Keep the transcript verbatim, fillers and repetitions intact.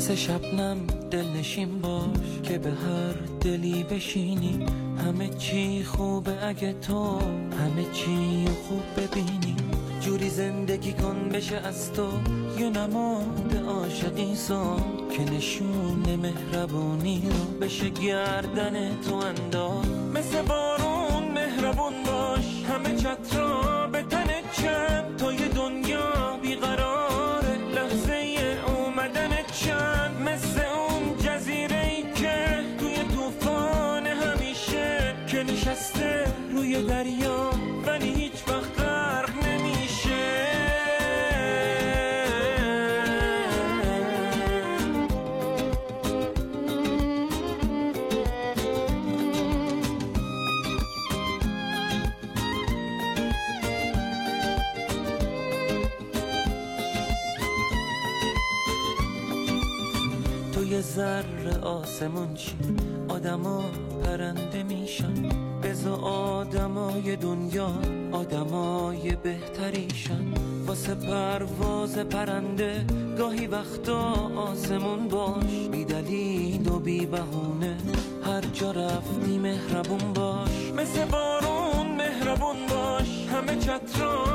مثل شبنم دلنشین باش که به هر دلی بشینی. همه چی خوبه اگه تو همه چی خوب ببینی. جوری زندگی کن بشه از تو یه نماد عاشقی سان که نشون مهربونی رو بشه گردن تو انداز. مثل بارون مهربون باش، همه چترا به تنت چند تا یه دنیا بیقراره لحظه اومدنت چند. مثل اون جزیره‌ای که توی طوفان همیشه که نشسته روی دریا ولی هیچ وقت غرق نمیشه. تو یه ذره آسمون چی آدما پرنده میشن. بذار آدمای دنیا آدمای بهتریشن. واسه پرواز پرنده گاهی وقتا آسمون باش. بی دلیل و بی بهونه هر جا رفتی مهربون باش. مثل بارون مهربون باش، همه چترا